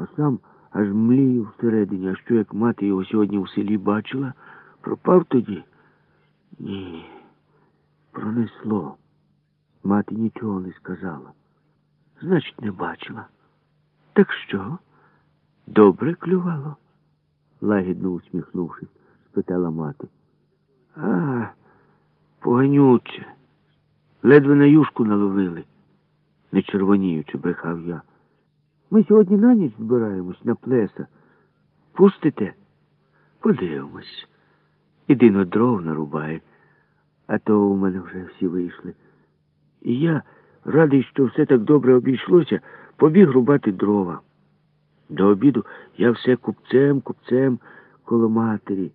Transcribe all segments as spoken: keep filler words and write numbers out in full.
а сам аж млію всередині. А що, як мати його сьогодні в селі бачила? Пропав тоді? Ні, пронесло. Мати нічого не сказала. Значить, не бачила. Так що? Добре клювало? Лагідно усміхнувшись, спитала мати. А, поганюче. Ледве на юшку наловили. Не червоніючи, брехав я. Ми сьогодні на ніч збираємось на плеса. Пустите? Подивимось. Іди на дров нарубай, а то у мене вже всі вийшли. І я, радий, що все так добре обійшлося, побіг рубати дрова. До обіду я все купцем, купцем коло матері.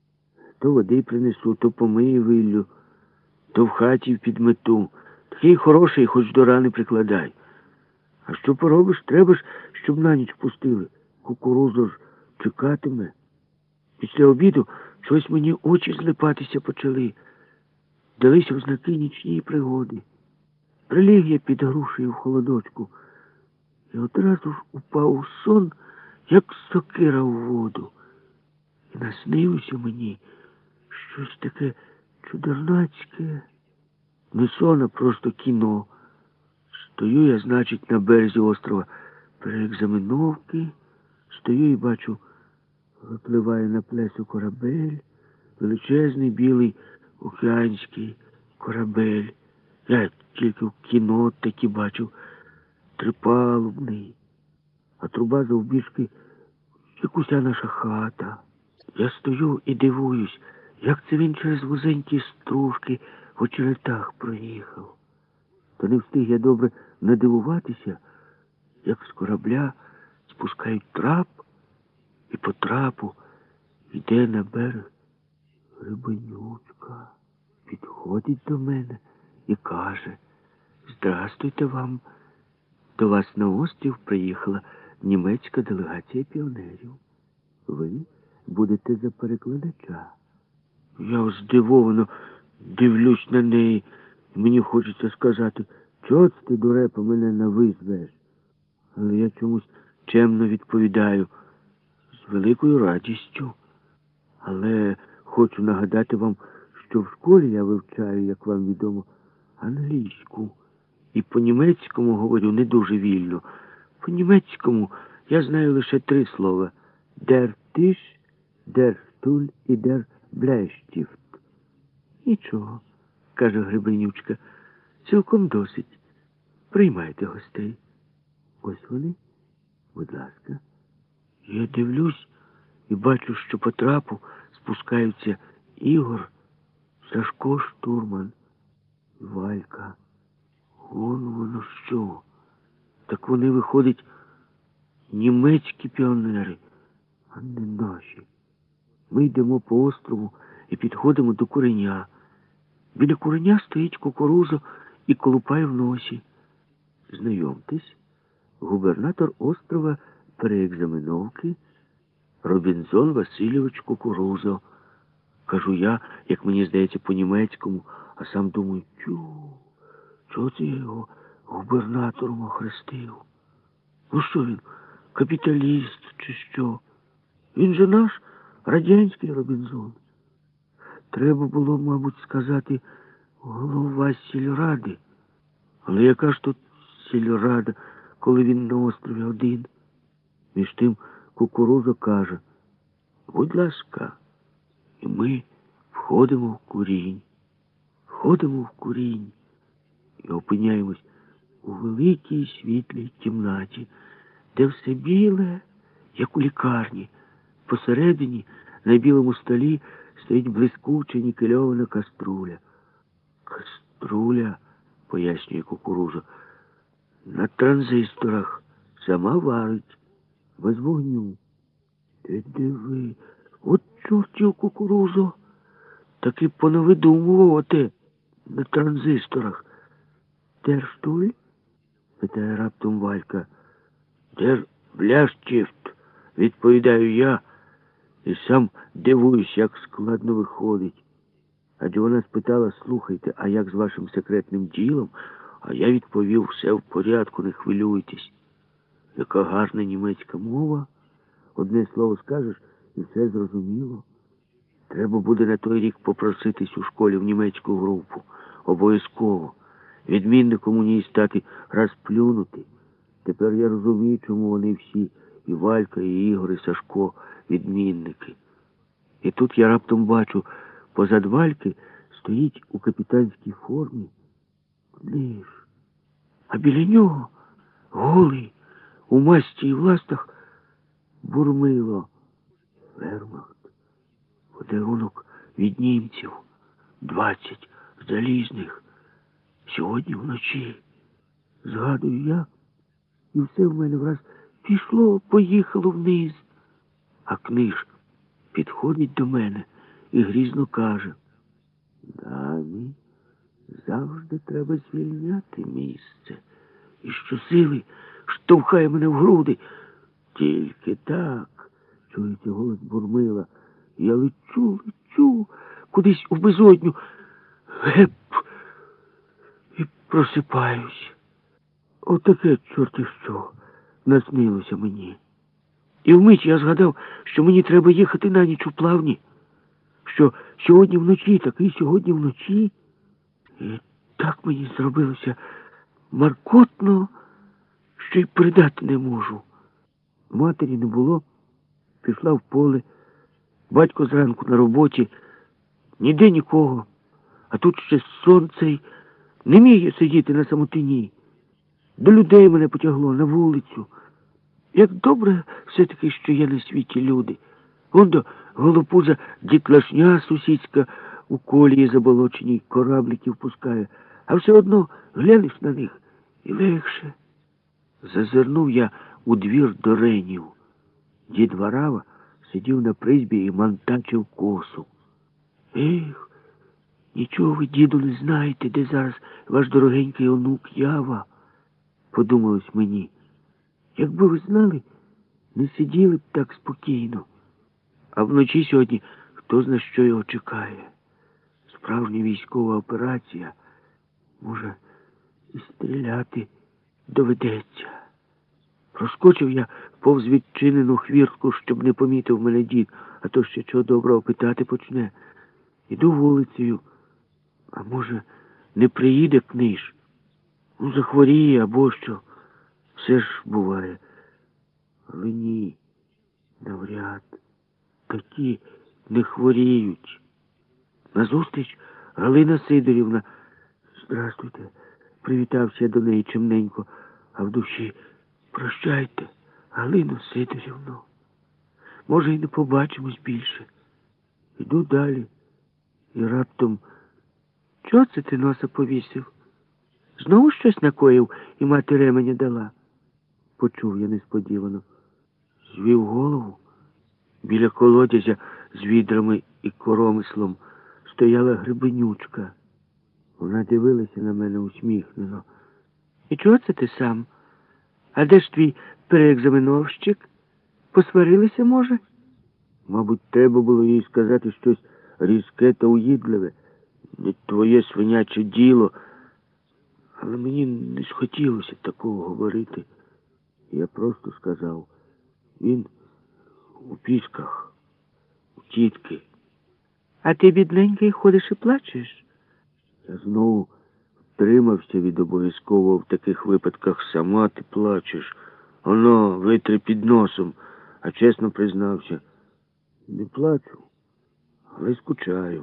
То води принесу, то помию виллю, то в хаті підмету. Такий хороший, хоч до рани прикладай. А що поробиш? Треба ж, щоб на ніч пустили. Кукурузу ж чекатиме. Після обіду щось мені очі злипатися почали. Далися в знаки нічні пригоди. Приліг я під грушею в холодочку. І одразу ж упав у сон, як сокира в воду. І наснилося мені щось таке чудернацьке. Не сон, а просто кіно. Стою я, значить, на березі острова Переекзаменовки. Стою і бачу, випливає на плесу корабель, величезний білий океанський корабель. Я тільки в кіно такі бачив, трипалубний, а труба завбільшки, як уся наша хата. Я стою і дивуюсь, як це він через вузенькі стружки в очеретах проїхав. Та не встиг я добре надивуватися, як з корабля спускають трап, і по трапу йде на берег Гребенючка. Підходить до мене і каже: «Здрастуйте вам. До вас на острів приїхала німецька делегація піонерів. Ви будете за перекладача». Я здивовано дивлюсь на неї. Мені хочеться сказати: «Чого ти, дурепа, мене на ви звеш?» Але я чомусь чемно відповідаю: «З великою радістю. Але хочу нагадати вам, що в школі я вивчаю, як вам відомо, англійську. І по-німецькому говорю не дуже вільно. По-німецькому я знаю лише три слова: «Der Tisch», «Der Stuhl» і «Der Bleistift». «Нічого», – каже Гребенючка, – «цілком досить. Приймайте гостей». Ось вони, будь ласка. Я дивлюсь і бачу, що по трапу спускаються Ігор, Сашко штурман, Валька. Вон воно що. Так вони, виходять, німецькі піонери, а не наші. Ми йдемо по острову і підходимо до куреня. Біля куреня стоїть кукуруза і колупає в носі. Знайомтесь, губернатор острова Переекзаменовки Робінзон Васильович Кукурузо. Кажу я, як мені здається, по-німецькому, а сам думаю: тю, чого це я його губернатором охрестив? Ну що він, капіталіст чи що? Він же наш радянський Робінзон. Треба було, мабуть, сказати голова сільради. Але яка ж тут сільрада, коли він на острові один? Між тим Кукурузо каже: «Будь ласка». І ми входимо в курінь. Входимо в курінь і опиняємось у великій світлій кімнаті, де все біле, як у лікарні. Посередині на білому столі стоїть блискуча нікельована каструля. Каструля, пояснює Кукурузо, на транзисторах, сама варить, без вогню. Ти диви, от чортів Кукурузо, таки понавидумував оте на транзисторах. «Der Stuhl?» – питає раптом Валька. «Der Bleistift», – відповідаю я, і сам дивуюсь, як складно виходить. Адже вона спитала: «Слухайте, а як з вашим секретним ділом?» А я відповів: «Все в порядку, не хвилюйтесь». Яка гарна німецька мова. Одне слово скажеш, і все зрозуміло. Треба буде на той рік попроситись у школі в німецьку групу. Обов'язково. Відмінником у ній стати раз плюнути. Тепер я розумію, чому вони всі, і Валька, і Ігор, і Сашко, відмінники. І тут я раптом бачу, позад Вальки стоїть у капітанській формі Книж. А біля нього голий, у масті і властах, Бурмило. Вермахт. Подарунок від німців. Двадцять залізних. Сьогодні вночі. Згадую я, і все в мене враз пішло, поїхало вниз. А Книж підходить до мене і грізно каже: Дані, завжди треба звільняти місце. І щосили штовхає мене в груди. Тільки так, чується голос Бурмила. Я лечу, лечу, кудись у безодню. Геп! І просипаюсь. Отаке, чорті що, наснилося мені. І вмить я згадав, що мені треба їхати на ніч у Плавні. Що сьогодні вночі, такий сьогодні вночі. І так мені зробилося маркотно, що й передати не можу. Матері не було, пішла в поле. Батько зранку на роботі, ніде нікого. А тут ще сонце й не міг я сидіти на самотині. До людей мене потягло на вулицю. Як добре все-таки, що є на світі люди. Вон до голопуза дітлашня сусідська у колії заболоченій корабликів пускає. А все одно глянеш на них і легше. Зазирнув я у двір до Ренів. Дід Варава сидів на призьбі і мантачив косу. Ех, нічого ви, діду, не знаєте, де зараз ваш дорогенький онук Ява, подумалось мені. Якби ви знали, не сиділи б так спокійно. А вночі сьогодні хто зна, що його чекає. Справжня військова операція. Може, і стріляти доведеться. Проскочив я повз відчинену хвіртку, щоб не помітив мене дід, а то ще чого доброго питати почне. Іду вулицею. А може, не приїде Книж? Ну, захворіє або що. Все ж буває. Але ні, навряд. Такі не хворіють. Назустріч Галина Сидорівна. Здрастуйте. Привітався до неї чимненько, а в душі: прощайте, Галино Сидорівно. Може, й не побачимось більше. Іду далі. І раптом: чого це ти носа повісив? Знову щось накоїв і мати ременя дала? Почув я несподівано. Звів голову. Біля колодязя з відрами і коромислом стояла Гребенючка. Вона дивилася на мене усміхнено. І чого це ти сам? А де ж твій переекзаменовщик? Посварилися, може? Мабуть, треба було їй сказати щось різке та уїдливе. Не твоє свиняче діло. Але мені не схотілося такого говорити. Я просто сказав: він у пісках, у тітки. А ти, бідненький, ходиш і плачеш? Я знову втримався від обов'язкового в таких випадках: сама ти плачеш. Оно, витри під носом. А чесно признався: не плачу, але скучаю.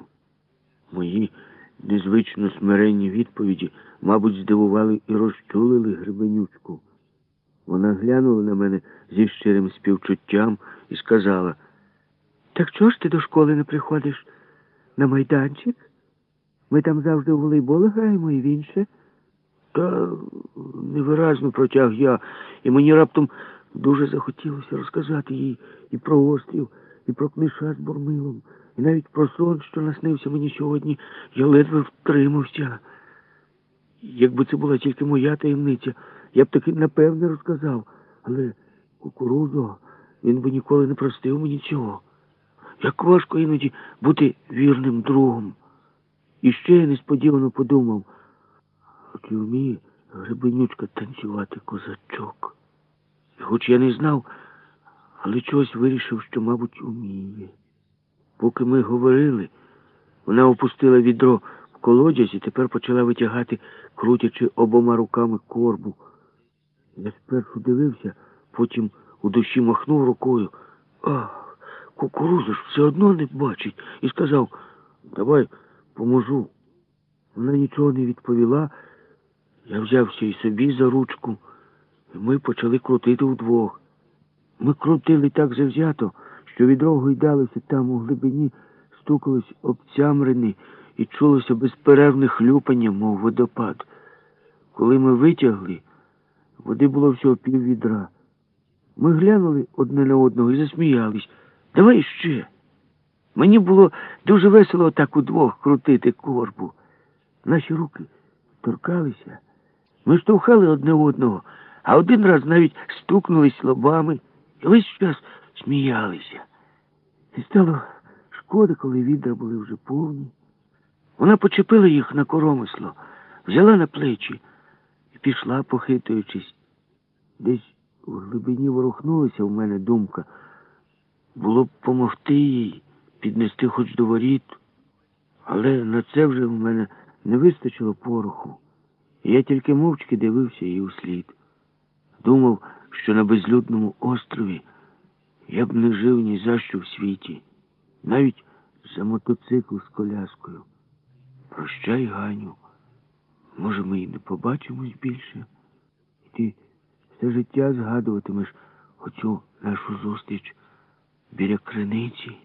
Мої незвично смиренні відповіді, мабуть, здивували і розчулили Гребенючку. Вона глянула на мене зі щирим співчуттям і сказала: так чого ж ти до школи не приходиш? На майданчик? Ми там завжди у волейбол граємо і в інше. Та невиразно протяг я, і мені раптом дуже захотілося розказати їй і про острів, і про Книша з Бурмилом, і навіть про сон, що наснився мені сьогодні. Я ледве втримався. Якби це була тільки моя таємниця, я б таки напевне розказав. Але Кукурудзо, він би ніколи не простив мені цього. Як важко іноді бути вірним другом. І ще я несподівано подумав: чи вміє Гребенючка танцювати козачок? І хоч я не знав, але чогось вирішив, що, мабуть, уміє. Поки ми говорили, вона опустила відро в колодязь і тепер почала витягати, крутячи обома руками корбу. Я спершу дивився, потім у душі махнув рукою. Ах, кукурузу ж все одно не бачить. І сказав, давай поможу. Вона нічого не відповіла. Я взявся і собі за ручку, і ми почали крутити вдвох. Ми крутили так завзято, що відро гойдалося там у глибині, стукалось об цямрини і чулося безперервне хлюпання, мов водопад. Коли ми витягли, води було всього пів відра. Ми глянули одне на одного і засміялись. Давай ще. Мені було дуже весело так удвох крутити корбу. Наші руки торкалися. Ми штовхали одне одного, а один раз навіть стукнулись лобами і весь час сміялися. І стало шкода, коли відра були вже повні. Вона почепила їх на коромисло, взяла на плечі і пішла, похитуючись. Десь у глибині ворухнулася в мене думка. Було б помогти їй, піднести хоч до воріт. Але на це вже в мене не вистачило пороху. І я тільки мовчки дивився їй услід. Думав, що на безлюдному острові я б не жив ні за що в світі. Навіть за мотоцикл з коляскою. Прощай, Ганю. Може, ми і не побачимось більше. І ти все життя згадуватимеш оцю нашу зустріч біля криниці.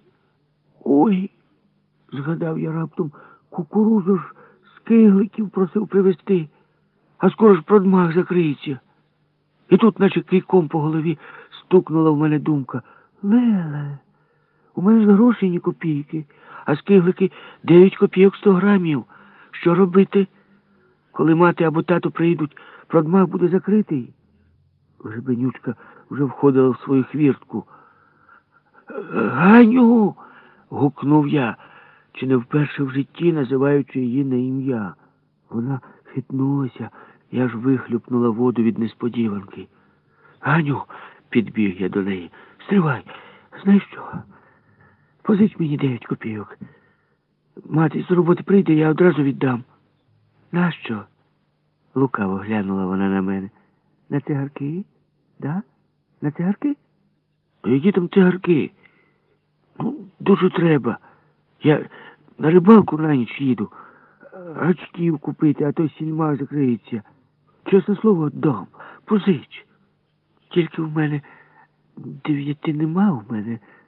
Ой, згадав я раптом, кукурузу ж з кигликів просив привезти, а скоро ж продмах закриється. І тут, наче кийком по голові, стукнула в мене думка. Леле, у мене ж грошей ні копійки, а з киглики дев'ять копійок сто грамів. Що робити? Коли мати або тато приїдуть, продмах буде закритий. Гребенючка вже входила в свою хвіртку. Ганю! Гукнув я, чи не вперше в житті називаючи її на ім'я. Вона хитнулася, я ж вихлюпнула воду від несподіванки. Ганю, підбіг я до неї. Стривай, знаєш що? Позич мені дев'ять копійок. Мати з роботи прийде, я одразу віддам. Нащо? Лукаво глянула вона на мене. На цигарки? Да? На цигарки? А які там цигарки? Ну, дуже треба. Я на рибалку на ніч їду. Гачків купити, а то сільма закриється. Чесне слово, дам. Позич. Тільки в мене дев'яти нема, в мене